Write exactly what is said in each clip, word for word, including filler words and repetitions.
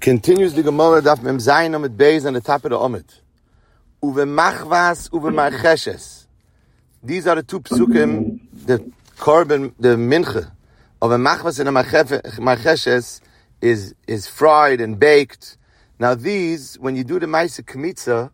Continues the Gemara daf mem zayin amid beis on the top of the omid. Uve machvas, uve marcheshes. These are the two psukim, the korban, the mincha of a machvas and a marcheshes is is fried and baked. Now these, when you do the ma'aseh kmitza,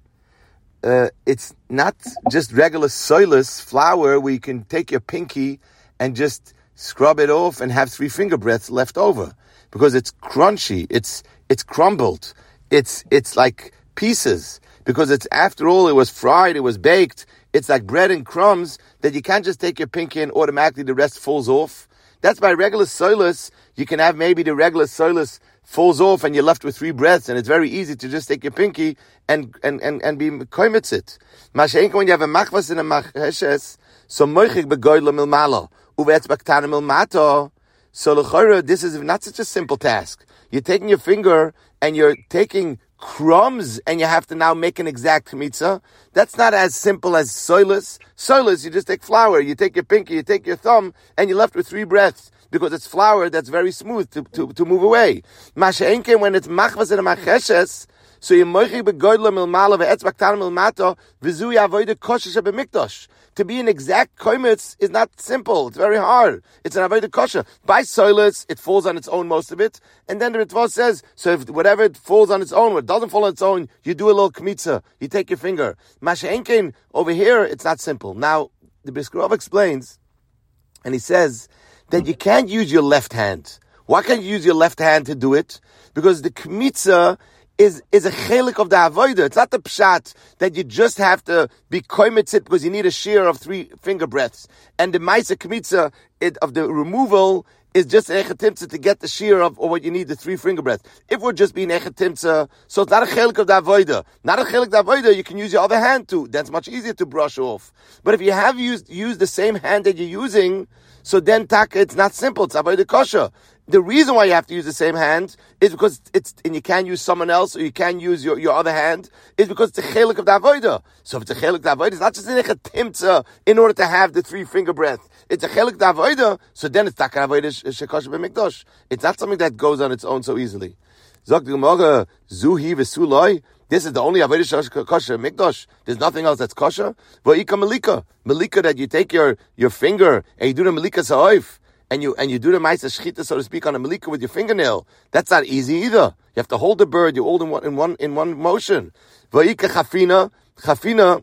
uh, it's not just regular soilless flour where you can take your pinky and just scrub it off and have three finger breadths left over, because it's crunchy, it's it's crumbled, it's it's like pieces, because it's, after all, it was fried, it was baked, it's like bread and crumbs that you can't just take your pinky and automatically the rest falls off. That's by regular soilless. You can have maybe the regular soilless falls off and you're left with three breaths, and it's very easy to just take your pinky and and and, and be koimitz it. Mashenko, when you have a machvas and a macheshes, so moichik begoydla milmala uvetz baktana milmato. So l'chora, this is not such a simple task. You're taking your finger and you're taking crumbs and you have to now make an exact mitzvah. That's not as simple as soilless. Soilless, you just take flour, you take your pinky, you take your thumb, and you're left with three breaths, because it's flour that's very smooth to, to, to move away. Masha'enke, when it's machvas and macheshes, so you moichi begoydla milmala ve'etz baktana milmato v'zui avoida kosher shebemikdash. To be an exact koimitz is not simple. It's very hard. It's an avoida kosher. By soilless, it falls on its own, most of it. And then the Ritva says, so if whatever it falls on its own, what doesn't fall on its own, you do a little kmitza. You take your finger. Masha'enkein, over here, it's not simple. Now, the Biskrov explains, and he says that you can't use your left hand. Why can't you use your left hand to do it? Because the kmitza is is a chelik of the avodah. It's not the pshat that you just have to be koimitzit because you need a shear of three finger breaths. And the ma'aseh kmitza it, of the removal is just an echetimtza to get the shear of, or what you need, the three finger breaths. If we're just being echetimtza, so it's not a chelik of the avodah. Not a chelik of the avodah, you can use your other hand too. That's much easier to brush off. But if you have used used the same hand that you're using, so then taka, it's not simple. It's avodah kosher. The reason why you have to use the same hand is because it's, and you can't use someone else, or you can't use your, your other hand, is because it's a chelik of the avodah. So if it's a chelik of the avodah, it's not just an echetimtza in order to have the three finger breath. It's a chelik of the avodah, so then it's taka avodah shekosher b'mikdash. It's not something that goes on its own so easily. Zok the Gemara, zuhi v'suloi. This is the only avodah kosher mikdash. There's nothing else that's kosher. V'ika malika, malika, that you take your your finger and you do the malika sa'oif. And you and you do the ma'aseh shchita, so to speak, on a malika with your fingernail. That's not easy either. You have to hold the bird. You hold in one in one in one motion. Va'ika chafina, chafina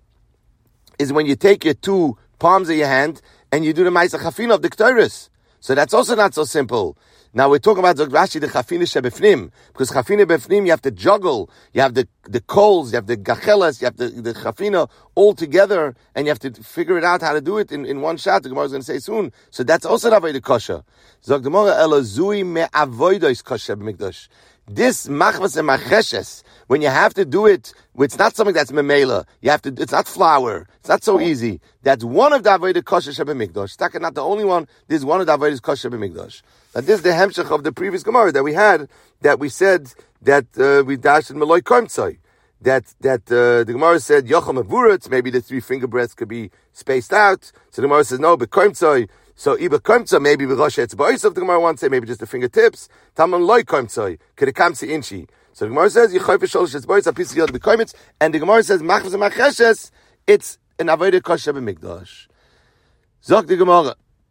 is when you take your two palms of your hand and you do the ma'aseh chafina of the k'toris. So that's also not so simple. Now we're talking about Rashi, the chafina shebefnim, because chafina befnim you have to juggle. You have the the coals, you have the gachelas, you have the the chafina all together, and you have to figure it out how to do it in, in one shot. The Gemara is going to say soon. So that's also not avodah kosher. Zog the Gemara elo zui me avodah kosher b'mikdash. This machvas and macheshes, when you have to do it, it's not something that's memela. You have to. It's not flour. It's not so easy. That's one of the avodah kosher shebemikdash. Taka, not the only one. This is one of the avodah kosher b'mikdash. Now this is the hemshech of the previous Gemara that we had, that we said that uh, we dashed in Meloi Komtzai. That that uh, the Gemara said yocham avuritz. Maybe the three finger breaths could be spaced out. So the Gemara says no, but Komtzai. So iba komtza, maybe b'rosh etzba'is of the Gemara wants to say, maybe just the fingertips. Taman loy komtzai, kedekamsi inchi. So the Gemara says yichayv sholosh etzba'is a piece of yod b'komitz, and the Gemara says machvas and macheshes. It's an avodah kosher b'mikdash. Zok the Gemara.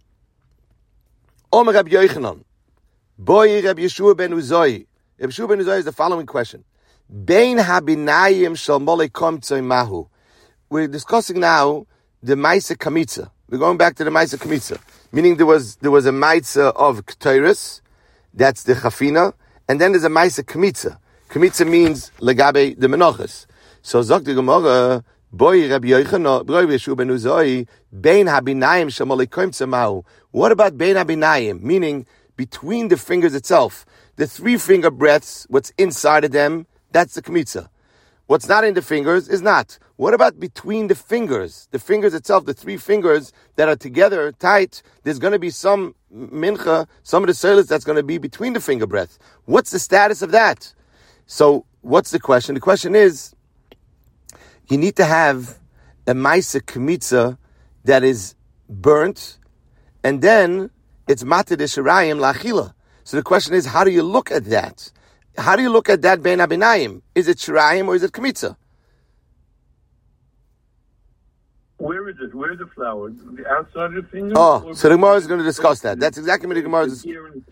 Omer Rabbi Yochanan, boy Rabbi Yeshua ben Uzoi. Rabbi Yeshua ben Uzoi is the following question: Bein habinayim shel molei komtzai mahu. We're discussing now the ma'aseh kamitza. We're going back to the ma'aseh kamitza, meaning there was there was a ma'aseh of k'toris, that's the chafina, and then there's a ma'aseh kamitza. Kamitza means legabe the menachos. So zok the Gemara, boy Rabbi Yochanan, boy Yeshua ben Uzoi, bein habinayim shel molei komtzai mahu. What about bein habinayim? Meaning between the fingers itself, the three finger breaths, what's inside of them, that's the kamitza. What's not in the fingers is not. What about between the fingers? The fingers itself, the three fingers that are together, tight, there's going to be some mincha, some of the soilus that's going to be between the finger breaths. What's the status of that? So, what's the question? The question is, you need to have a ma'aseh kamitza that is burnt, and then it's mateh de shirayim la'achila. So the question is, how do you look at that? how do you look at that bein habinayim? Is it shirayim or is it kmitza? Where is it? Where is the flower? The outside of the finger? Oh, so the Gemara is going to discuss that. That's exactly what the Gemara is.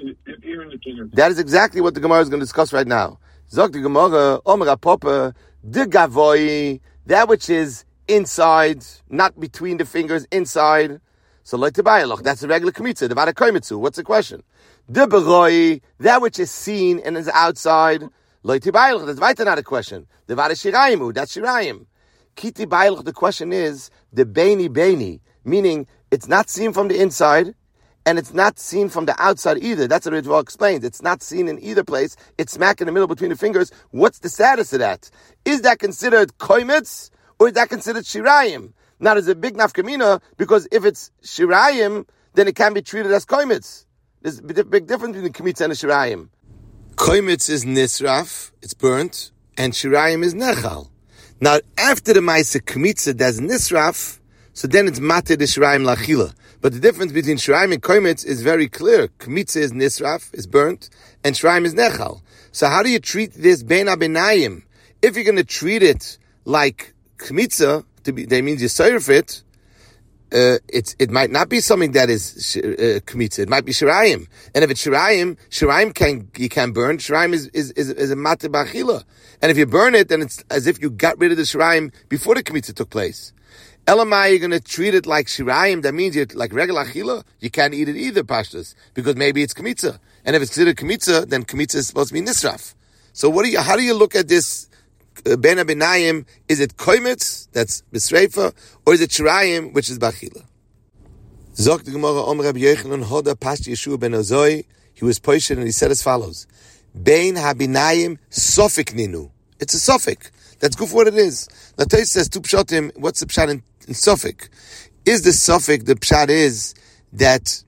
That is exactly what the Gemara is going to discuss right now. Zok the Gemara, Omer HaPopa, the Gavoi, that which is inside, not between the fingers, inside. So like the Bayaloch, that's a regular kmitza. The Vada Koimitzu. What's the question? The Beroi, that which is seen and is outside. Like the Bayaloch, that's weiter not a question. The Vada Shiraimu, that's Shirayim. Kiti Bayaloch, the question is the Beini Beini, meaning it's not seen from the inside and it's not seen from the outside either. That's what Ritva explained. It's not seen in either place. It's smack in the middle between the fingers. What's the status of that? Is that considered koimitz or is that considered shirayim? Now there's a big nafkamina because if it's shirayim, then it can be treated as koimitz. There's a big difference between kmitz and a shirayim. Koimitz is nisraf, it's burnt, and shirayim is nechal. Now, after the Maisa Kmitza does Nisraf, so then it's Mate de Shiraim Lachila. But the difference between Shiraim and Koimitz is very clear. Kmitza is Nisraf, is burnt, and Shiraim is Nechal. So how do you treat this Bein HaBinayim? If you're going to treat it like Kmitza, to be, that means you serve it, uh, it's, it might not be something that is uh, Kmitza. It might be Shiraim. And if it's Shiraim, Shiraim can, you can burn. Shiraim is, is, is, is a Mate Bachila. And if you burn it, then it's as if you got rid of the shirayim before the kmitza took place. Elamai, you're going to treat it like shirayim. That means you're like regular achila. You can't eat it either, pashtus, because maybe it's kmitza. And if it's considered kmitza, then kmitza is supposed to be nisraf. So what do you? How do you look at this uh, bein habinayim? Is it koimitz, that's bisreifa, or is it shirayim, which is bachila? Zok the Gemara Omer Rabbi Yochanan Hoda Pashti Yeshua ben Ozoi. He was posted and he said as follows: Bein habinayim sofik ninu. It's a suffix. That's good for what it is. Now Tais says two pshatim. What's the pshat in, in suffix? Is the suffix the pshat is that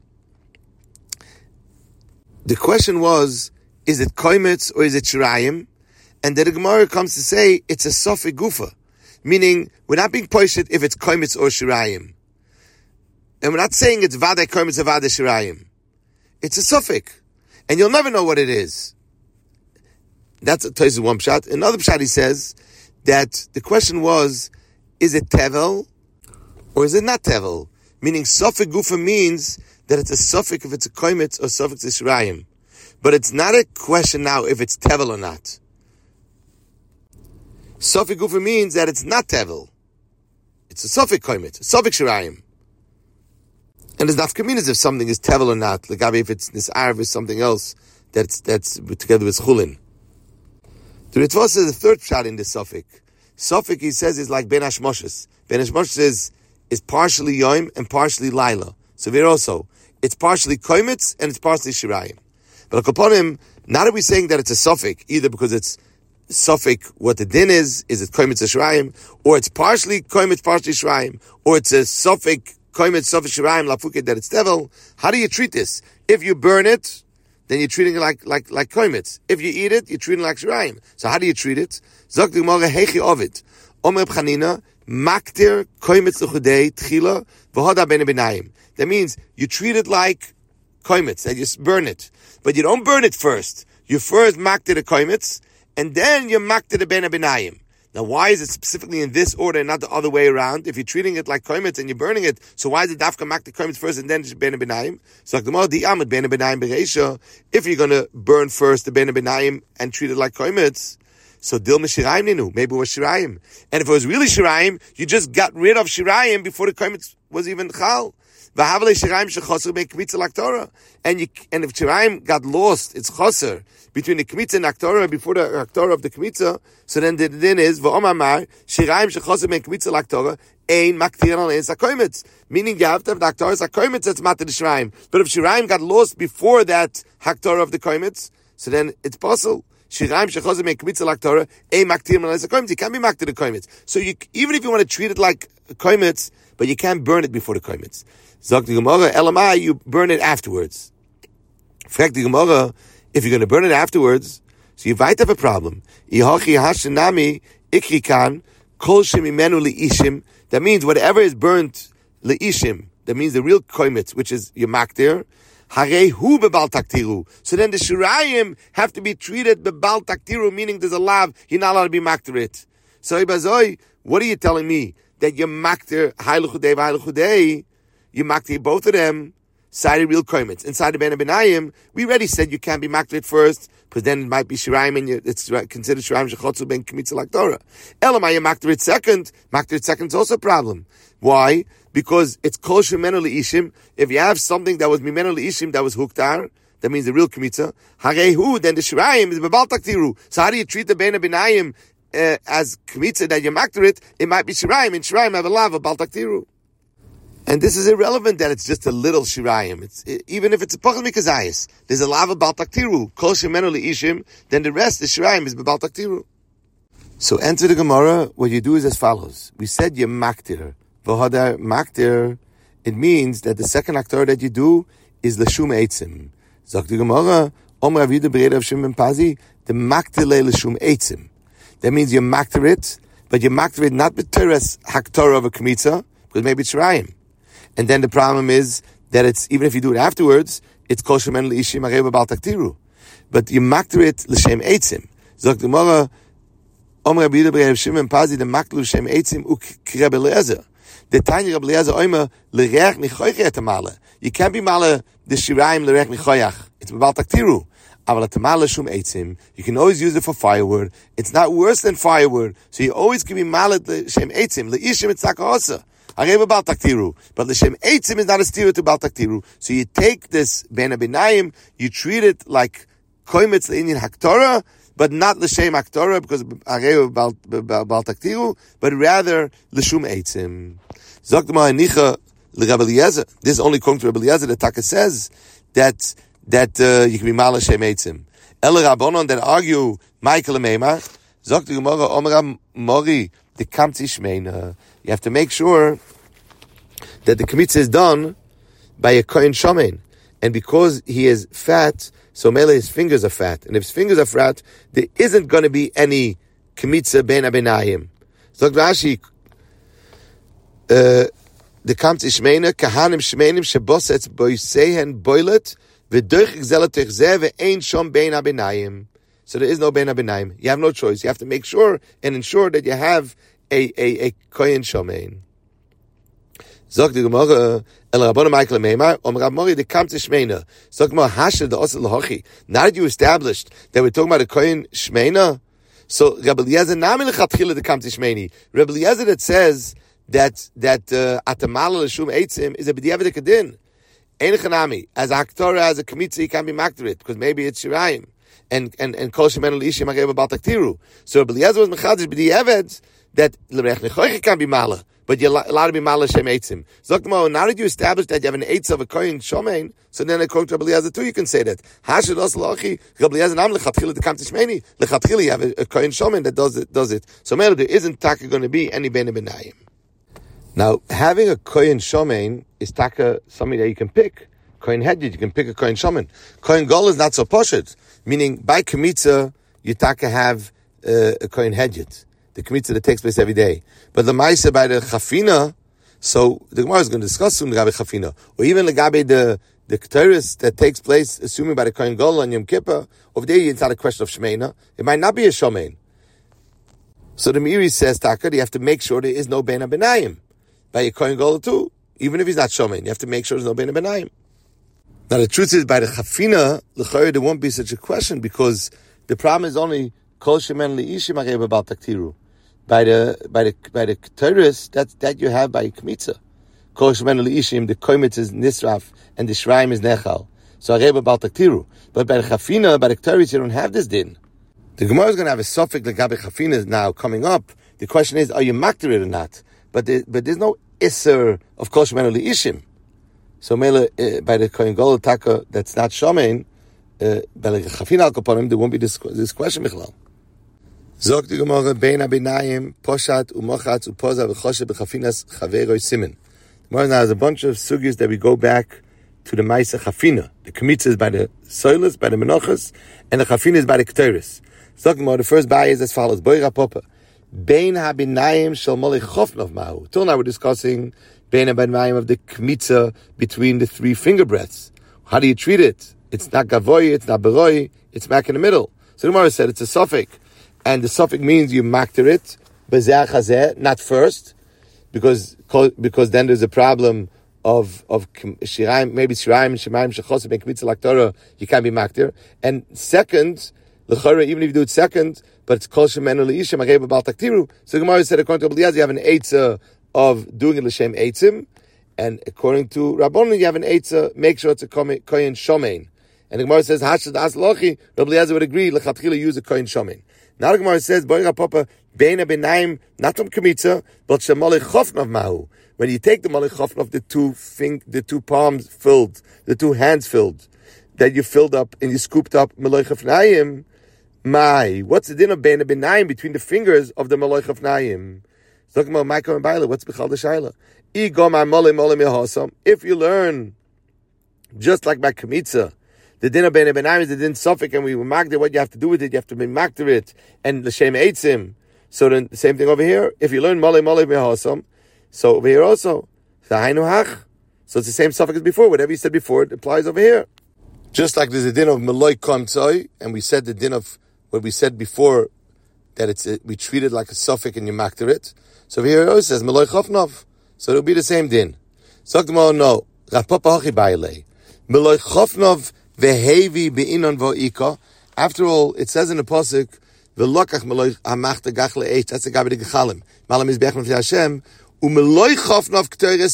the question was, is it koimitz or is it shirayim? And then the Gemara comes to say it's a suffix gufa, meaning we're not being poshet if it's koimitz or shirayim, and we're not saying it's vada koimitz or vada shirayim. It's a suffix, and you'll never know what it is. That's a one pshat. Another pshat, he says that the question was, is it tevel or is it not tevel? Meaning, suffix gufa means that it's a suffix if it's a koimitz or suffix is shirayim. But it's not a question now if it's tevel or not. Suffix gufa means that it's not tevel. It's a suffix koimitz, a suffix shirayim. And there's nafkaminas if something is tevel or not. Like if it's this Arab is something else that's that's together with chulin. The Ritva says the third pshat in this suffix. Suffix, he says, is like Ben Hashmoshes. Ben Hashmoshes is, is partially Yom and partially Laila. So we're also, it's partially Koimitz and it's partially Shirayim. But upon him, not are we saying that it's a suffix, either because it's suffix what the din is, is it Koimitz or Shirayim, or it's partially Koimitz, partially Shirayim, or it's a suffix, Koimitz, suffix Shirayim, Lafuke, that it's Tevel. How do you treat this? If you burn it, then you're treating it like like like koimitz. If you eat it, you're treating it like shirayim. So how do you treat it? Zok the Gemara hechi ovid. Omer B'chanina maktir koimitz l'chudei tchila v'hoda bein habinayim. That means you treat it like koimitz, that you burn it, but you don't burn it first. You first maktir the koimitz, and then you maktir the bein habinayim. Now, why is it specifically in this order and not the other way around? If you're treating it like koimitz and you're burning it, so why is it dafka mak the koimitz first and then bein habinayim? So, like the Gemara, the amud bein habinayim bereisha. If you're going to burn first the bein habinayim and treat it like koimitz, so dil mishirayim ninu, maybe it was shirayim. And if it was really shirayim, you just got rid of shirayim before the koimitz was even chal. And you, and if shirayim got lost, it's choser between the kmitza and aktorah before the aktorah of the kmitza. So then the din is v'omamar shirayim shechoser ben kmitza laktorah ein maktir al ein sakoimitz. Meaning you have to have the aktorah sakoimitz that's matir the shirayim. But if shirayim got lost before that haktorah of the koimitz, so then it's possible. Shirayim shechoser ben kmitza laktorah ein maktir al ein sakoimitz. You can't be maktir the koimitz. So you, even if you want to treat it like koimitz, but you can't burn it before the koimitz. Zok the Gemara, Elamai, you burn it afterwards. Frag the Gemara, if you're going to burn it afterwards, so you might have a problem. Ihachi hashanami ikrikan kol shemimenu liishim. That means whatever is burnt liishim, that means the real koimitz, which is your maktir. Harei hu bebal taktiru. So then the shirayim have to be treated bebal taktiru, meaning there's a lav, you're not allowed to be makter it. So Ibazoi, what are you telling me? That you're makter hailuchudei v'hailuchudei, you makter both of them, side of real koimets. Inside the Ben Benayim, we already said you can't be makter it first, because then it might be shirayim and it's considered shirayim shechotzu ben kmitza like Torah. Elamai, you makter it second, makter it second is also a problem. Why? Because it's kol shemenu leishim. If you have something that was mimenu leishim that was huktar, that means the real kmitza. Harehu, then the shirayim is bebal taktiru. So how do you treat the Ben Benayim uh, as kmitza that you makter it? It might be shirayim, and shirayim have a lav of bal taktiru. And this is irrelevant that it's just a little shirayim. It's it, even if it's a pachal mikazayis, there's a lav of bal taktiru. Kol shemenu leishim. Then the rest, the shirayim is bebal taktiru. So enter the Gemara. What you do is as follows. We said you makter. V'hadar makter, it means that the second aktor that you do is l'shum eitzim. Zok the Gemara, Omer Avidu Bereda of Shimon Pazi, the makter le l'shum eitzim. That means you makter it, but you makter it not b'teres haktor of a kmitza, because maybe it's shirayim. And then the problem is that it's, even if you do it afterwards, it's kol shemen l'ishim arei b'bal taktiru. But you makter it l'shem eitzim. Zok the Gemara, Omer Avidu Bereda of Shimon Pazi, the makter l'shem eitzim u'kreb Eliezer. The Tanya Rabbi Eliezer Omer l'reach nichoyach et amale. You can't be male the shirayim l'reach nichoyach. It's b'bal taktiru. Aval tamale shum eitzim. You can always use it for firewood. It's not worse than firewood. So you always can be male the shem eitzim. L'ishim it's tzakahosa. Harei b'bal taktiru. But the shem eitzim is not a stira to bal taktiru. So you take this ben abinayim, you treat it like koimetz l'inyan haktorah, but not l'shem haktorah because harei b'bal taktiru, but rather l'shum eitzim. Zok d'ma anicha l'Rabbi Eliezer. This is only according to Rabbi Eliezer. The Taka says that that uh, you can be mal Hashem eitzim. El Rabbanon that argue Michael Meimar. Zok the Gemara Omer Mori the Kamtzi Shmeina. You have to make sure that the kmitza is done by a kohen shomen, and because he is fat, so mele his fingers are fat, and if his fingers are fat, there isn't going to be any kmitza ben abenayim. Zok Rashi. Uh, the Kamtzi Shmeina, Kahanim Shmeinim, Shebosetz Boisehen Boilet, V'doich Gzelet Techzeh, Ve'ein Shom Bein HaBenayim. So there is no Bein HaBenayim. You have no choice. You have to make sure and ensure that you have a, a, a Kohen Shomein. Zog the Gemara, El Rabbona Michael Meimar, Om Rab Mori, the Kamtzi Shmeina. Zog Gemara, Hasher, the Osel L'hochi. Now that you established that we're talking about a Kohen Shmeina, so Rabbi Eliezer, Nami L'chatchila, the Kamtzi Shmeini. Rabbi Eliezer that says, that that atamala l'shum eitzim is a b'diavad kedin. Ein chanami as a haktorah as a kmitza you can't be makter it because maybe it's shirayim and and and kol shemenu l'ishim arei b'bal taktiru. So Rabbi Eliezer was mechadish b'diavad that l'reich nechoich can't be mala, but you're allowed to be mala shem eitzim. Zokmo, now that you establish that you have an eitz of a kohen shomein, so then according to Rabbi Eliezer too you can say that hashad os lochi Rabbi Eliezer nam lechatchila the kamtzi shmeini lechatchila you have a, a kohen shomein that does it does it. So maybe there isn't taka going to be any ben benayim. Now, having a Kohen Shomein is taka something that you can pick. Kohen Hedjit, you can pick a Kohen Shomein. Kohen Gol is not so poshut, meaning by Kmitza, you taka have uh, a Kohen Hedjit, the Kmitza that takes place every day. But the Maisa by the Chafina, so the Gemara is going to discuss soon the Gabi Chafina, or even the Gabi the the Ketores that takes place, assuming by the Kohen Gol on Yom Kippur, over there it's not a question of Shmeina. It might not be a Shomein. So the Meiri says, taka, you have to make sure there is no Ben HaBenayim. By a Kohen Gadol too, even if he's not Shomein, you have to make sure there's no Bein HaBenayim. Now the truth is, by the Chafina, l'chayr there won't be such a question because the problem is only Kol Shemen L'Ishim Arei B'bal Taktiru. By the by the by the Ketores, that that you have by Kmitza. Kol Shemen L'Ishim, the Koimetz is Nisraf and the Shraim is Nechal. So Arei B'bal Taktiru. But by the Chafina, by the Ketores, you don't have this din. The Gemara is going to have a suffix like Gabi Chafina now coming up. The question is, are you makter it or not? But there, but there's no Isser of Kol Shemenu L'Ishim. So Mele, uh, by the Kohen Gadol Taka, that's not Shomein, uh, by the Chafina Al Kaponim, there won't be this, this question, Michlal. Zog the Gemara, Bein HaBenayim, Poshat, Umochatz, Upoza, V'choshe, B'chafinas, Chaveroi, Simen. Tomorrow now there's a bunch of sugyas that we go back to the Maisa Chafina. The Kmitza is by the Soilas, by the Menochas, and the Chafina is by the Ketores. Zog the Gemara, the first Baya is as follows, Boi Rapopa. Bein HaBenayim shel Molech Chofnov Mahu. Till now we're discussing Bein HaBenayim of the Kmitza between the three finger breaths. How do you treat it? It's not gavoy, it's not beroi, it's smack in the middle. So the Gemara said it's a suffix. And the suffix means you makter it, bezeh chazeh, not first, because because then there's a problem of of shiraim, maybe shiraim and shemaim shechosim and kmitza laktorah, you can't be makter. And second, l'chora, even if you do it second, but it's kol shemenu leisha mageba bal taktiru. So the Gemara said according to Abdiaz, you have an eitzah of doing it l'shem eitzim, and according to Rabbanon, you have an eitzah, make sure it's a kohen shomein. And the Gemara says hashad as lochi, Rabbi Eliezer would agree lechatchila use a kohen shomein. Now the Gemara says boy rapapa beina benaim not from kmitza but shemolei chofnav mahu. When you take the molei chofnav, the two fing, the two palms filled, the two hands filled, that you filled up and you scooped up molei chofnaim. My, what's the din of beina benaim between the fingers of the molei chofnaim? Talking about Michael and Baila, what's bechal the shaila? If you learn just like by kmitza, the din of beina benaim is the din suffix, and we marked it. What you have to do with it, you have to be makter it, and l'shem eitzim. So then the same thing over here. If you learn mole mole mehasam, so over here also, so it's the same suffix as before. Whatever you said before, it applies over here. Just like there's a din of meloi kamtzoi, and we said the din of what we said before, that it's a, we treat it like a suffix and you makter it. So over here it also says meloi chofnov, so it'll be the same din. So no, rapapa hachi baile meloi chofnov vehevi beinon voika. After all, it says in the pasuk velokach meloi amachta gachle eish. That's the gabi de gechalim malam is bechman for Hashem. So it says in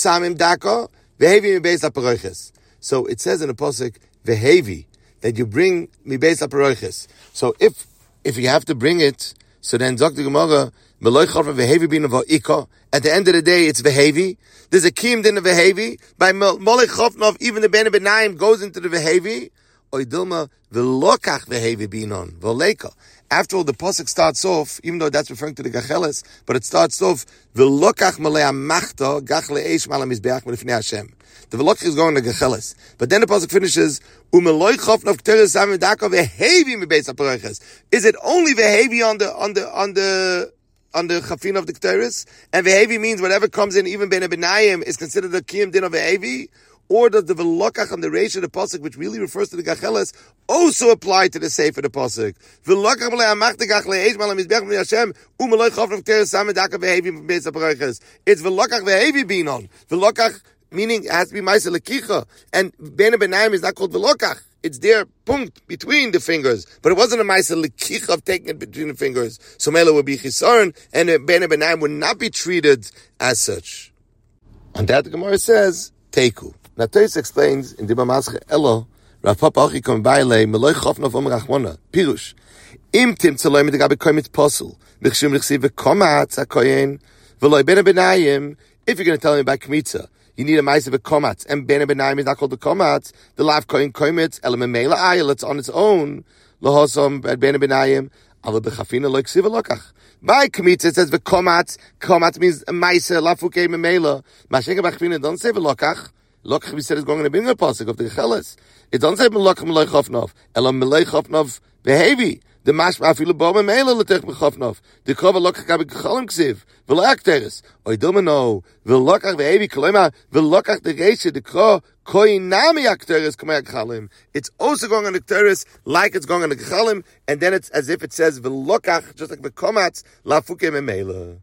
the pasuk vehevi that you bring mibeis aparoiches. So if if you have to bring it, so then Zok the Gemara meloi chofnav vehevi bin va'ika. At the end of the day, it's vehevi. There's a kiyum din of vehevi by meloi chofnav. Even the ben benaim goes into the vehevi. Oidilma velokach vehevi binon voleka. After all, the pasuk starts off, even though that's referring to the gacheles, but it starts off velokach malei amachta gachle eish malam mizbeach melifnei Hashem. The velokach is going to gacheles, but then the pasuk finishes umeloi chofnav kteres samidaka vehevi mibeis aparoiches. Is it only vehevi on the on the on the on the chafin of the kteres, and vehevi means whatever comes in, even ben benayim, is considered a kiyum din of vehevi? Or does the velokach on the reish of the pasuk, which really refers to the gacheles, also apply to the seif of the pasuk? Velokach malei amachta gachle eish malam mizbeach melifnei Hashem umeloi chofnav kteres samidaka vehevi mibeis aparoiches. It's velokach vehevi binon. Velokach meaning it has to be ma'aseh lekicha, and ben benaim is not called velokach. It's there, punct, between the fingers. But it wasn't a ma'aseh lekicha of taking it between the fingers. So mela would be chisaron, and ben benaim would not be treated as such. On that, the Gemara says, teiku. Now, Teis explains in Dibba Masche Elo, Rav Papa Achi Kom Baile, Meloi Chofnav Om Rachmona, Pirush. Im Tim Tzaloi Medegabe Koimit Posel, Michshum Lichsi V'Komatz HaKoyen, V'loi Bene Benayim. If you're going to tell me about Kmitza, you need a Maisa V'Komatz, and Bene Benayim is not called the Komatz, the Lav Koyen Koimitz, Element Meila Ayel, it's on its own, Lohosom Bene Benayim, Ale B'Chafina Loi Ksi V'Lokach. By Kmitza, it says V'Komatz, Komatz means Maisa, Lafukei Memela, Mashenka B'Chafina, don't say V'Lokach. Lokach, we said, is going to be in the pasuk of the Gecheles. It doesn't say melokach meloi chofnav, ela meloi chofnav behevi. The mashma afilu bo memela letech bechofnav. The kova lokach gabi gechalim ksiv. V'loach teres. Oidoma no. V'lokach behevi kolema. V'lokach the reisha the kro koinami akteres kamei gechalim. It's also going on the teres like it's going on the gechalim, and then it's as if it says v'lokach just like the komatz lafuke memela.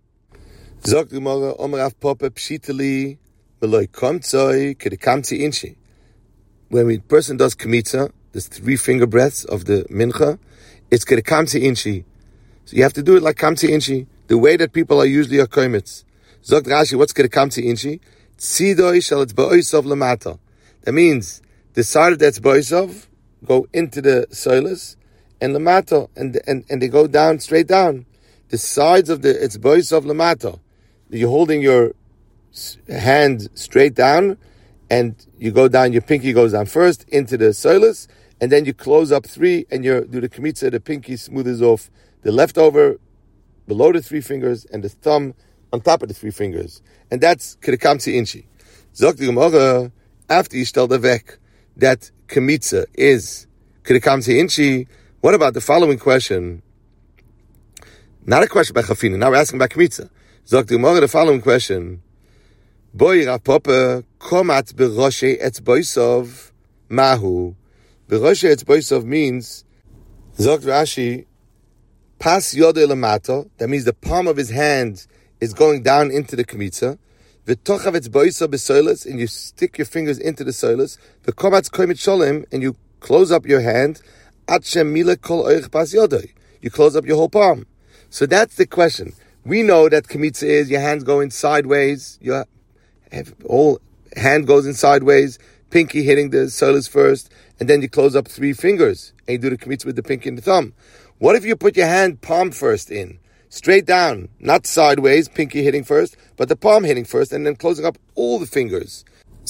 Zok the Gemara Omer Rav Papa pshitali. When a person does kmitza, there's three finger breaths of the mincha, it's kedekamti inchi. So you have to do it like kamti inchi, the way that people are usually a koimitz. Zogt Rashi, what's kedekamti inchi? Tzidoi shall it's ba'oisov lamata. That means the side of that's ba'oisov go into the soilus, and lamata, and, and, and they go down, straight down. The sides of the, it's ba'oisov lamata. You're holding your hand straight down, and you go down, your pinky goes down first into the soilus, and then you close up three, and you do the kmitza, the pinky smooths off the leftover below the three fingers, and the thumb on top of the three fingers. And that's kedekamti inchi. Zok the Gemara, after you stel the vek, that kmitza is kedekamti inchi, what about the following question? Not a question about chafina, now we're asking about kmitza. Zok the Gemara, the following question, Boy Rav Papa komat beroshe etz boisov mahu. B'roshei etzboisav means, Zok Rashi, pas yodei lamata, that means the palm of his hand is going down into the kmitza. V'tochav etzboisav b'soilas, and you stick your fingers into the soilas. V'komatz koimit sholem, and you close up your hand. At shem mila kol oich pas yodei. You close up your whole palm. So that's the question. We know that kmitza is your hands going sideways, your whole hand goes in sideways, pinky hitting the soles first, and then you close up three fingers, and you do the kmitza with the pinky and the thumb. What if you put your hand palm first in, straight down, not sideways, pinky hitting first, but the palm hitting first, and then closing up all the fingers?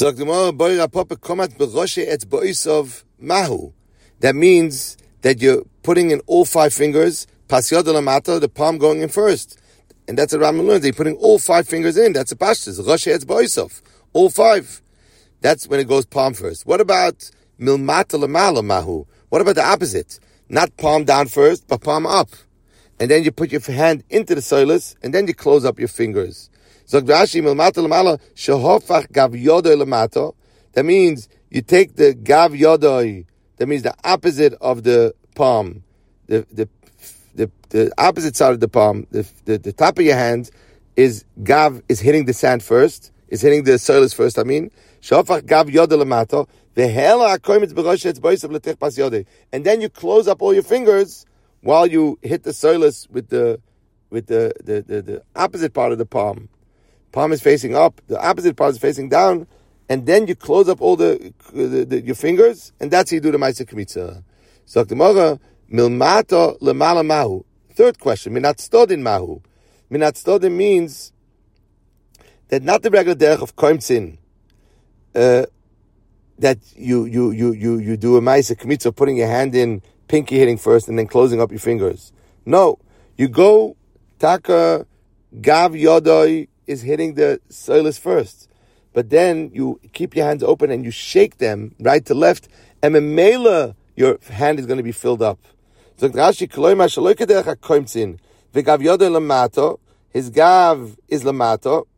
That means that you're putting in all five fingers, pas yod lamata, the palm going in first. And that's what Rambam learns. They're putting all five fingers in. That's a pashtus. Roshei etzboisav. All five. That's when it goes palm first. What about milmata lamala mahu? What about the opposite? Not palm down first, but palm up. And then you put your hand into the soilus, and then you close up your fingers. Zog Rashi milmata lamala shehofach gav yodoi lamata. That means you take the gav yodoi. That means the opposite of the palm. The the The, the opposite side of the palm, the, the, the top of your hand, is gav, is hitting the sand first, is hitting the soilus first, I mean. Shofach gav yoda lamato, vehela hakoimitz b'rosh etzboisav l'tich pas yodei. And then you close up all your fingers while you hit the soilus with the with the, the, the, the opposite part of the palm. Palm is facing up, the opposite part is facing down, and then you close up all the, the, the your fingers, and that's how you do the Ma'aseh Kmitza. So the Gemara, Milmato lemala mahu. Third question, minat stodin mahu. Minat stodin means that not the regular derech of koimtzin, uh, that you you you you you do a ma'aseh kmitza, putting your hand in, pinky hitting first, and then closing up your fingers. No, you go taka gav yodoi is hitting the soilus first, but then you keep your hands open and you shake them right to left, and memela your hand is going to be filled up. So Rashi kloima shelo kederach hakoimtzin v'gav yodoi lamato. His gav is lamato.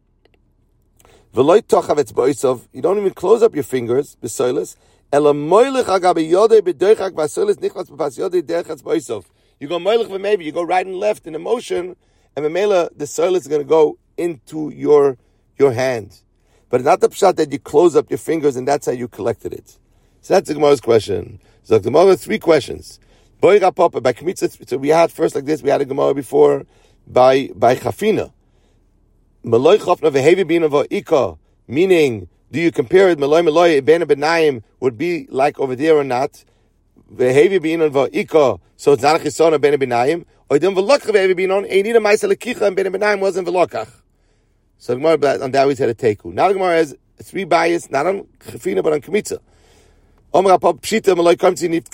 V'loi tochav etzboisav. You don't even close up your fingers b'soilus. Ela moilech agabe yodoi b'doichak v'soilus nichlas b'pas yodoi derech etzboisav. You go moilech v'maybe. You go right and left in a motion, and v'meila the soilus is going to go into your your hand. But it's not the pshat that you close up your fingers and that's how you collected it. So that's the Gemara's question. So the Gemara, three questions. By Kmitza, so we had first like this, we had a Gemara before by by Chafina. Meloi Chafna v'hevi bina v'ika, meaning, do you compare it, Meloi Meloi ben benayim would be like over there or not? V'hevi bina v'ika, so it's not a chisona ben benayim. Or then v'lokach v'hevi bina, and either ma'aseh lekicha and ben benayim wasn't v'lokach. So the Gemara on that we said a teku. Now the Gemara has three bias, not on Chafina but on Kmitza. What about komat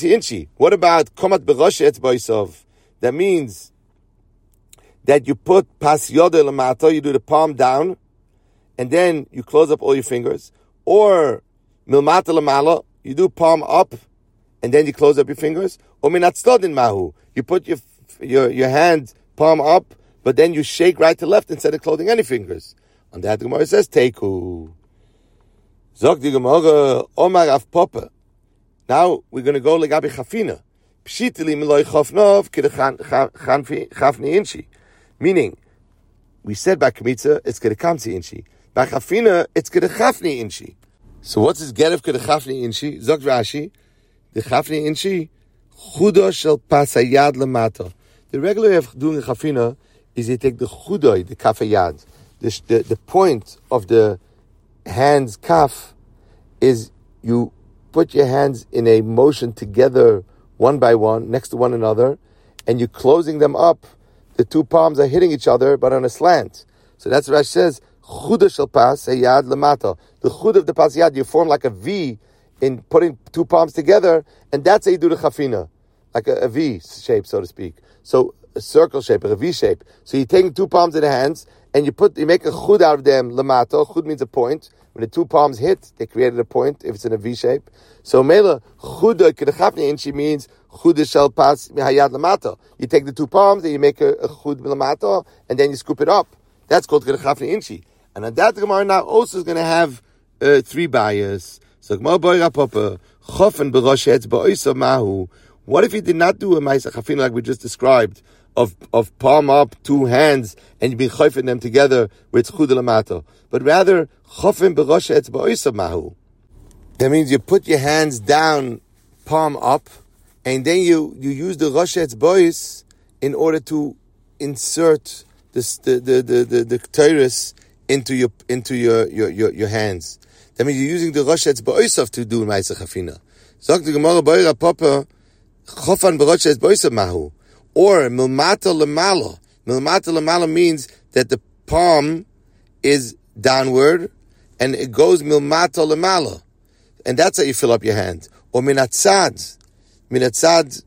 berosh etzboisav? That means that you put pas yodei lamato, you do the palm down, and then you close up all your fingers. Or milmata lamala, you do palm up, and then you close up your fingers. Or minat stodin mahu, you put your your your hand palm up, but then you shake right to left instead of closing any fingers. On that, the Gemara says teku. Zog di Gemara, Omar Av Papa. Now we're going to go legabi Chafina. Pshitili miloi chofnov k'dechafni inchi. Meaning, we said by Kmitza, it's k'dekamtzi inchi. By Chafina, it's k'dechafni inchi. So what's this get of k'dechafni inchi? Zog Rashi, the chafni inchi, chudo shel pasayad lamata. The regular way of doing a Chafina is you take the chudoi, the kafayad, the, the, the point of the hand's kaf is you put your hands in a motion together one by one next to one another, and you're closing them up. The two palms are hitting each other but on a slant. So that's what Rashi says, chud shel pas hayad lamata. The chud of the pas yad, you form like a V in putting two palms together, and that's how you do the chafina, like a, a V shape, so to speak. So a circle shape, or a V shape. So you're taking two palms in the hands, and you put, you make a chud out of them, lamato. Chud means a point. When the two palms hit, they created a point, if it's in a V shape. So mela, chud k'dechafni inchi means chud shel pas hayad lamato. You take the two palms, and you make a, a chud lamato, and then you scoop it up. That's called k'dechafni inchi. And on that Gemara now also is going to have uh, three bias. So Gemara Boira Papa, Chofen B'Rosh Etzba Oisa Mahu. What if you did not do a Ma'aseh Chafina like we just described, of of palm up, two hands, and you be chofen them together with Chud Lamata, but rather Chofen B'Rosh Etzba Oisa Mahu. That means you put your hands down, palm up, and then you, you use the Rosh Etzbois in order to insert this, the the the the, the Torahs into your into your, your, your, your hands. That means you're using the Rosh Etzbois to do Ma'aseh Chafina. Zok the Gemara Boira Papa, Chofan B'Rosh Etzbois Mahu, or Milmata Lemala. Milmata Lemala means that the palm is downward and it goes Milmata Lemala. And that's how you fill up your hand. Or minatzad, minatzad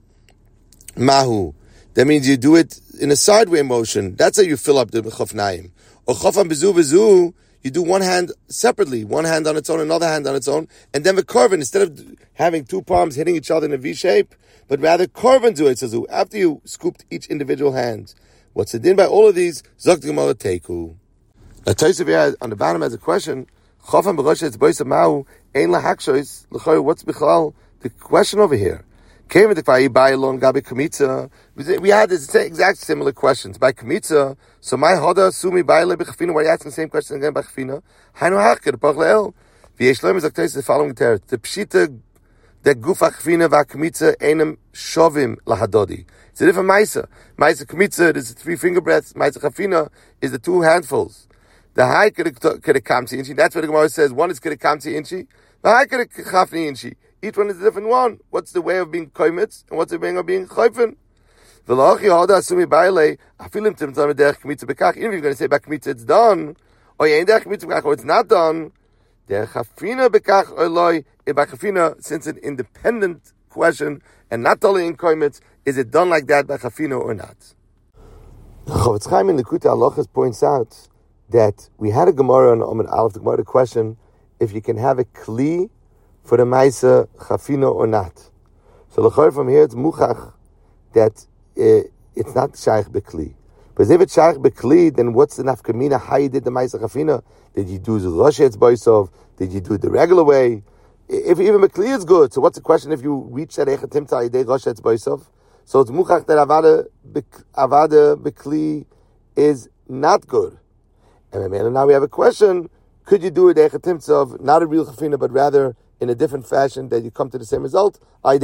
mahu. That means you do it in a sideway motion. That's how you fill up the chofnaim. Or chofan bezu bezu, you do one hand separately, one hand on its own, another hand on its own, and then the korban, instead of having two palms hitting each other in a V shape, but rather korban zu etzazu, after you scooped each individual hand. What's the din by all of these? Zok the Gemara teiku. Now Tosafot on the bottom has a question. Chofan b'Rosh Etzbois Mahu ein lahakshois l'choy. What's bichlal the question over here? Came with the fayi by alone gabi kamitza. We had this exact similar questions by kamitza. So my hoda sumi by le b'chafina. Why are you asking the same question again by chafina? Hainu hakir b'ach le'el. V'yesh loim is the following teretz. The pshita the gufa chafina v'akamitza einem shovim lahadodi. It's a different ma'isa. Ma'isa kamitza is three finger breaths. Ma'isa chafina is the two handfuls. The high kedekamti inchi. That's what the Gemara says. One is kedekamti inchi. The high kedekachafni inchi. Each one is a different one. What's the way of being koimitz and what's the way of being chayfen? V'lochi hoda asumi baile. Afilim tim tzam derech kamitza bekach. Even if you're going to say back kamitza it's done, or you ain't derech kamitza bekach, or it's not done. Derech chafina bekach or loy. Back chafina, since it's an independent question and not only in koimitz, is it done like that by chafina or not? Chofetz Chaim in Likutei Halachos points out that we had a Gemara on Amud Aleph. The Gemara the question if you can have a kli for the Ma'aseh Chafina or not. So l'chor from here it's muchach that uh, it's not shaykh bekli. But if it's shaykh bekli, then what's the nafkamina? How you did the Ma'aseh Chafina? Did you do the Rosh Etzboisov? Did you do it the regular way? If even bekli is good, so what's the question if you reach that echatim ta'idei Rosh Etzboisov? So it's muchach that avada avada bekli is not good. And now we have a question, could you do it echatimtzov, not a real chafina, but rather in a different fashion that you come to the same result?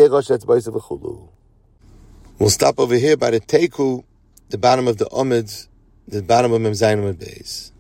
We'll stop over here by the teiku, the bottom of the Amud, the bottom of Mem Zayin Amud Beis.